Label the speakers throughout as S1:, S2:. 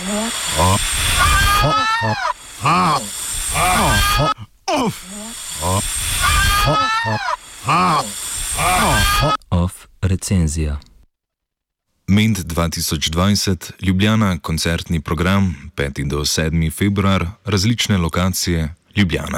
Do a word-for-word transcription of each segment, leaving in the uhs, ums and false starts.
S1: Off recenzija. Ment dva tisoč dvajset, Ljubljana, koncertni program, peti do sedmi februar, različne lokacije, Ljubljana.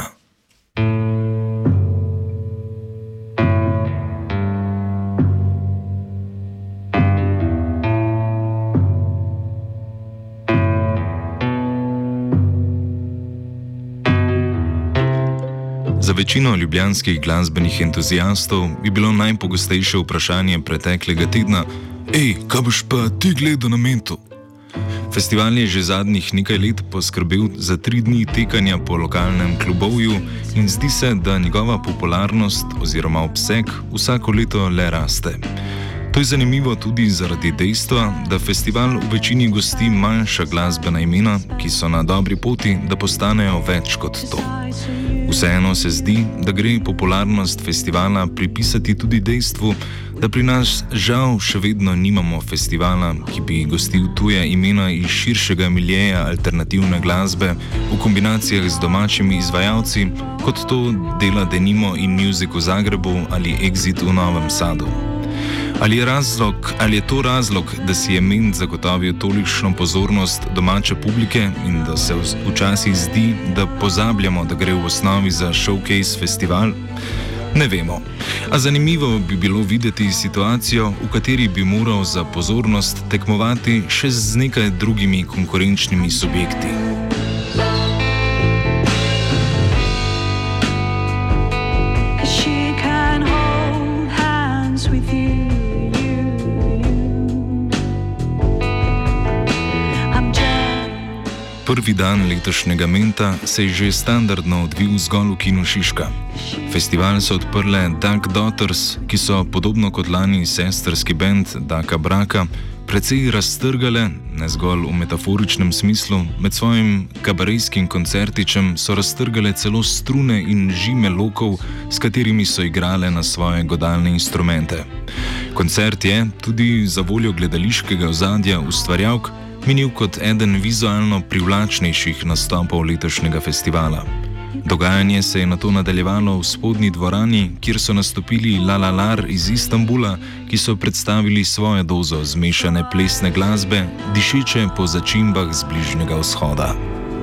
S1: Za večino ljubljanskih glasbenih entuziastov je bilo najpogostejše vprašanje preteklega tedna: Ej, kaj boš pa ti gledal na Mentu? Festival je že zadnjih nekaj let poskrbel za tri dni tekanja po lokalnem klubovju in zdi se, da njegova popularnost oziroma obseg vsako leto le raste. To je zanimivo tudi zaradi dejstva, da festival v večini gosti manjša glasbena imena, ki so na dobri poti, da postanejo več kot to. Vseeno se zdi, da gre popularnost festivala pripisati tudi dejstvu, da pri nas žal še vedno nimamo festivala, ki bi gostil tuje imena iz širšega miljeja alternativne glasbe v kombinacijah z domačimi izvajalci, kot to dela denimo In Music v Zagrebu ali Exit v Novem Sadu. Ali je, razlog, ali je to razlog, da si je Ment zagotovil tolikšno pozornost domače publike in da se včasih zdi, da pozabljamo, da gre v osnovi za showcase festival? Ne vemo. A zanimivo bi bilo videti situacijo, v kateri bi moral za pozornost tekmovati še z nekaj drugimi konkurenčnimi subjekti. Prvi dan letošnjega Menta se je že standardno odvil zgolj v Kinu Šiška. Festival so odprle Duck Daughters, ki so podobno kot lani sestrski bend Daka Braka precej raztrgale, ne zgolj v metaforičnem smislu, med svojim kabarejskim koncertičem so raztrgale celo strune in žime lokov, s katerimi so igrale na svoje godalne instrumente. Koncert je, tudi za voljo gledališkega ozadja ustvarjalk, minil kot eden vizualno privlačnejših nastopov letošnjega festivala. Dogajanje se je nato nadaljevalo v spodnji dvorani, kjer so nastopili La La Lar iz Istanbula, ki so predstavili svojo dozo zmešane plesne glasbe, dišeče po začimbah z Bližnjega vzhoda.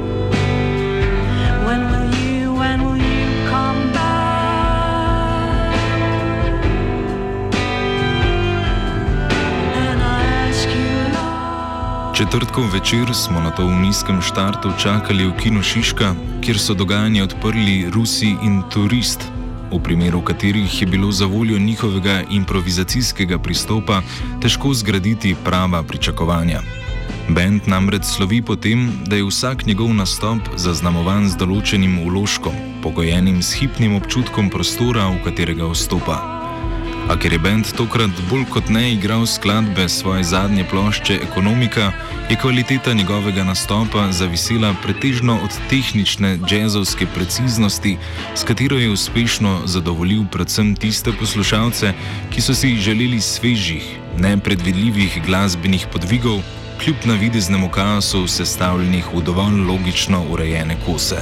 S1: Četrtkov večer smo nato v nizkem štartu čakali v Kinu Šiška, kjer so dogajanje odprli Rusi in Turist, v primeru katerih je bilo za voljo njihovega improvizacijskega pristopa težko zgraditi prava pričakovanja. Bend namreč slovi po tem, da je vsak njegov nastop zaznamovan z določenim vložkom, pogojenim s hipnim občutkom prostora, v katerega vstopa. A ker je bend tokrat bolj kot ne igral skladbe svoje zadnje plošče Ekonomika, je kvaliteta njegovega nastopa zavisela pretežno od tehnične džezovske preciznosti, s katero je uspešno zadovoljil predvsem tiste poslušalce, ki so si želeli svežih, nepredvidljivih glasbenih podvigov, kljub navideznemu kaosu sestavljenih v dovolj logično urejene kose.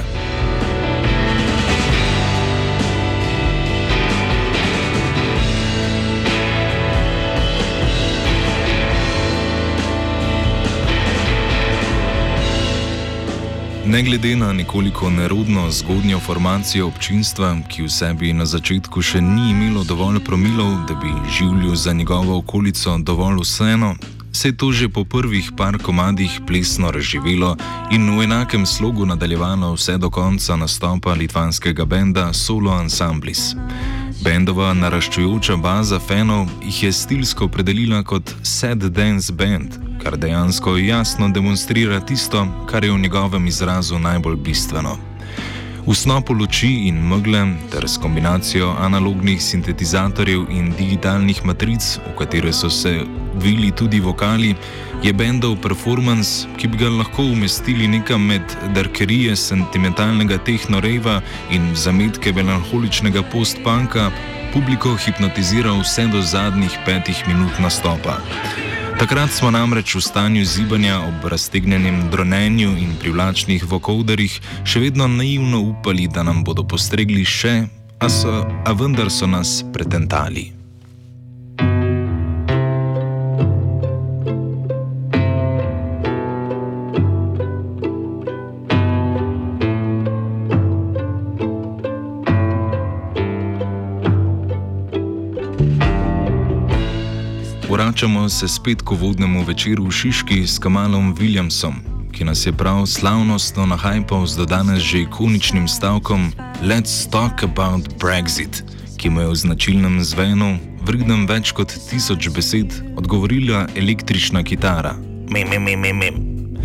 S1: Ne glede na nekoliko nerodno zgodnjo formacijo občinstva, ki v sebi na začetku še ni imelo dovolj promilov, da bi življu za njegovo okolico dovolj vseeno, se je to že po prvih par komadih plesno razživelo in v enakem slogu nadaljevalo vse do konca nastopa litvanskega benda Solo Ansamblis. Bendova naraščujoča baza fanov jih je stilsko opredelila kot sad dance band, kar dejansko jasno demonstrira tisto, kar je v njegovem izrazu najbolj bistveno. V snopu luči in megle ter s kombinacijo analognih sintetizatorjev in digitalnih matric, v katere so se vili tudi vokali, je bendov performance, ki bi ga lahko umestili nekam med darkerije sentimentalnega techno-rejva in zametke melanholičnega post-punka, publiko hipnotiziral vse do zadnjih petih minut nastopa. Takrat smo namreč v stanju zibanja ob raztegnjenem dronenju in privlačnih vokoderjih še vedno naivno upali, da nam bodo postregli še, a, so, a vendar so nas pretentali. Vračamo se spet k uvodnemu večeru v Šiški s Kamalom Williamsom, ki nas je prav slavnostno nahajpal z do danes že ikoničnim stavkom Let's talk about Brexit, ki mu je v značilnem zvenu, vrednem več kot tisoč besed, odgovorila električna kitara. Mim, mim, mim, mim, mim.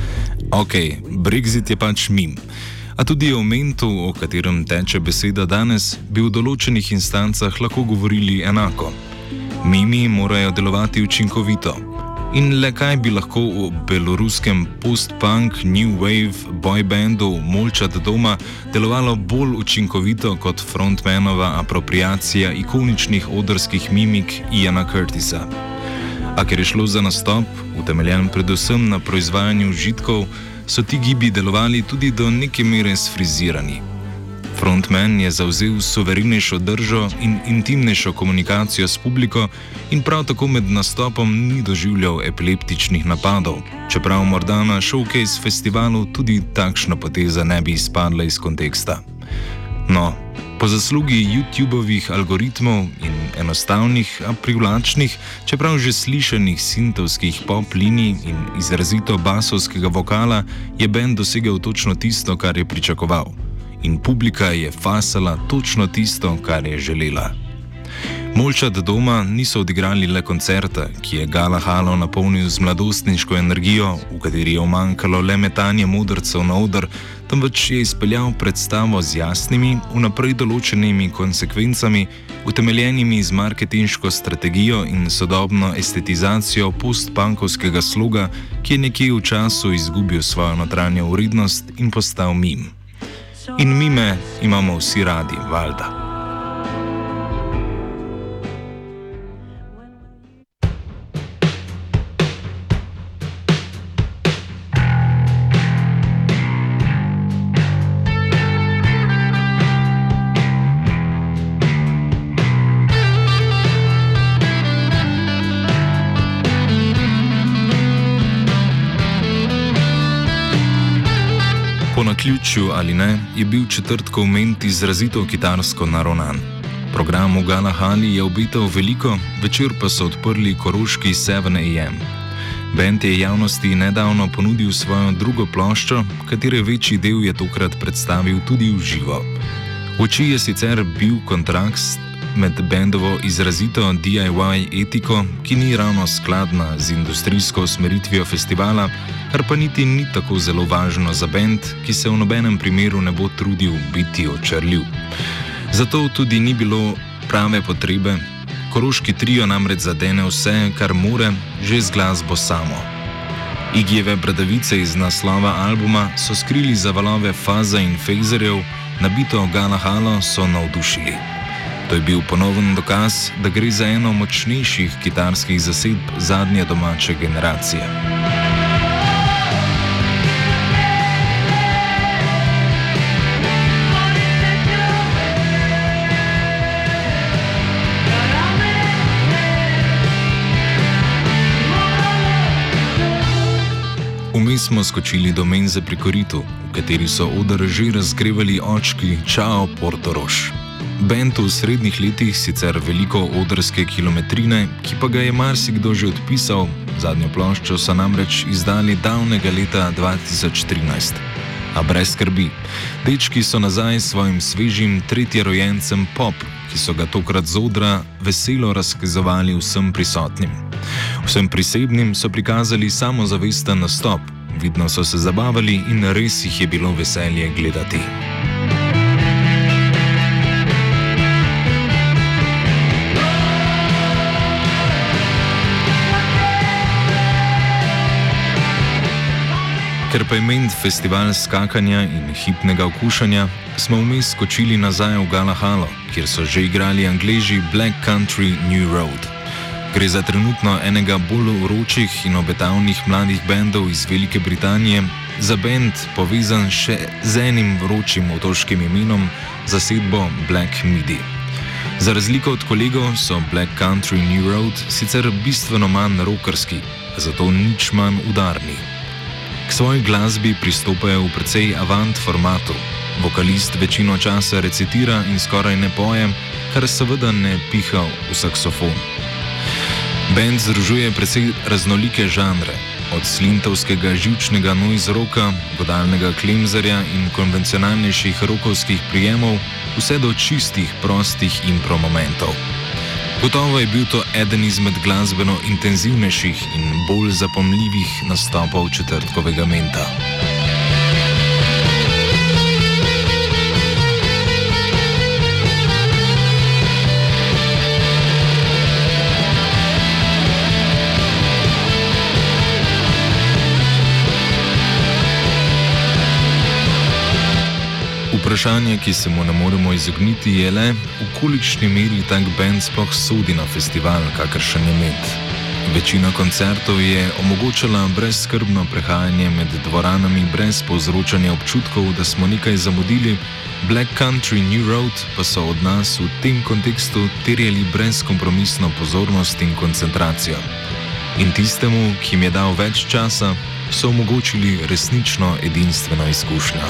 S1: Ok, Brexit je pač mim. A tudi o mentu, o katerem teče beseda danes, bi v določenih instancah lahko govorili enako. Mimi morajo delovati učinkovito. In le kaj bi lahko v beloruskem post-punk, new wave, boybandu Molčat doma delovalo bolj učinkovito kot frontmanova apropriacija ikoničnih odrskih mimik Iana Curtisa. A ker je šlo za nastop, utemeljen predvsem na proizvajanju užitkov, so ti gibi delovali tudi do neke mere sfrizirani. Frontman je zavzel suverenejšo držo in intimnejšo komunikacijo s publiko in prav tako med nastopom ni doživljal epileptičnih napadov, čeprav morda na showcase festivalu tudi takšna poteza ne bi izpadla iz konteksta. No, po zaslugi YouTubeovih algoritmov in enostavnih, a privlačnih, čeprav že slišanih sintovskih pop linij in izrazito basovskega vokala, je band dosegel točno tisto, kar je pričakoval. In publika je fasala točno tisto, kar je želela. Molčat doma niso odigrali le koncerta, ki je Gala Halo napolnil z mladostniško energijo, v kateri je omankalo le metanje modrcev na oder, temveč je izpeljal predstavo z jasnimi, vnaprej določenimi konsekvencami, utemeljenimi z marketinško strategijo in sodobno estetizacijo post-punkovskega sloga, ki je nekje v času izgubil svojo notranjo vrednost in postal mim. In mime imamo vsi radi, valjda. Po naključju ali ne, je bil četrtkov ment izrazito kitarsko naravnan. Program v Gala Hali je obetal veliko, večer pa so odprli koroški sedem a m. Band je javnosti nedavno ponudil svojo drugo ploščo, katere večji del je tokrat predstavil tudi v živo. V oči je sicer bil kontrast med bandovo izrazito D I Y etiko, ki ni ravno skladna z industrijsko usmeritvijo festivala, kar pa niti ni tako zelo važno za band, ki se v nobenem primeru ne bo trudil biti očarljiv. Zato tudi ni bilo prave potrebe. Koroški trio namreč zadene vse, kar more, že z glasbo samo. Igijeve bradavice iz naslova albuma so skrili za valove faza in fejzerjev, nabito Gala Halo so navdušili. To je bil ponoven dokaz, da gre za eno močnejših kitarskih zasedb zadnje domače generacije. Vmes smo skočili do menze pri koritu, v kateri so oder že razgrevali očki Čao Portorož. Band v srednjih letih sicer veliko odrske kilometrine, ki pa ga je marsikdo že odpisal, zadnjo ploščo so namreč izdali davnega leta dva tisoč trinajst. A brez skrbi, dečki so nazaj s svojim svežim tretjerojencem Pop, ki so ga tokrat z odra veselo razkazovali vsem prisotnim. Vsem prisebnim so prikazali samozavesten nastop, vidno so se zabavali in res jih je bilo veselje gledati. Ker pa je ment festival skakanja in hipnega okušanja, smo vmes skočili nazaj v Gala Halo, kjer so že igrali Angleži Black Country New Road. Gre za trenutno enega bolj vročih in obetavnih mladih bendov iz Velike Britanije, za bend povezan še z enim vročim otoškim imenom, zasedbo Black Midi. Za razliko od kolegov so Black Country New Road sicer bistveno manj rockerski, zato nič manj udarni. K svoji glasbi pristopajo v precej avant formatu. Vokalist večino časa recitira in skoraj ne poje, kar seveda ne piha v saksofon. Band združuje precej raznolike žanre, od slintovskega živčnega noise rocka, godalnega klemzarja in konvencionalnejših rockovskih prijemov, vse do čistih, prostih impro momentov. Gotovo je bil to eden izmed glasbeno intenzivnejših in bolj zapomljivih nastopov četrtkovega Menta. Vprašanje, ki se mu ne moremo izogniti, je le, v kolikšni meri tak band sploh sodi na festival, kakršen je Ment. Večina koncertov je omogočala brezskrbno prehajanje med dvoranami brez povzročanja občutkov, da smo nekaj zamudili, Black Country New Road pa so od nas v tem kontekstu terjali brezkompromisno pozornost in koncentracijo. In tistemu, ki jim je dal več časa, so omogočili resnično edinstveno izkušnjo.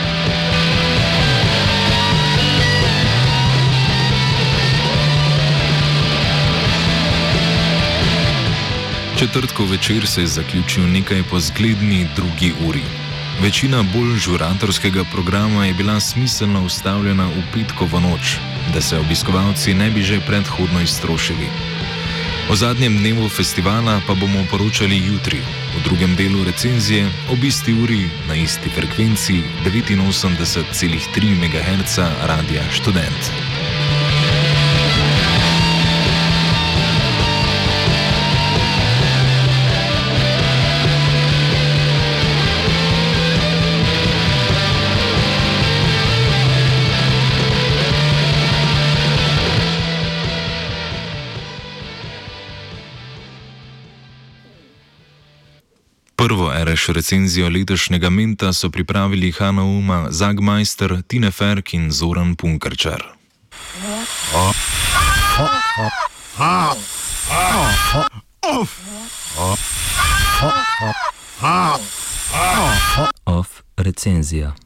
S1: Četrtkov večer se je zaključil nekaj po zgledni drugi uri. Večina bolj žuratorskega programa je bila smiselno ustavljena v petkovo noč, da se obiskovalci ne bi že predhodno iztrošili. O zadnjem dnevu festivala pa bomo poročali jutri, v drugem delu recenzije ob isti uri na isti frekvenci devetinosemdeset celih tri megaherca Radia Študent. Prvo ereš recenzijo letošnjega Menta so pripravili Hanna Uma, Zagmeister, Tine Ferk in Zoran Punkarčar.
S2: Off recenzija.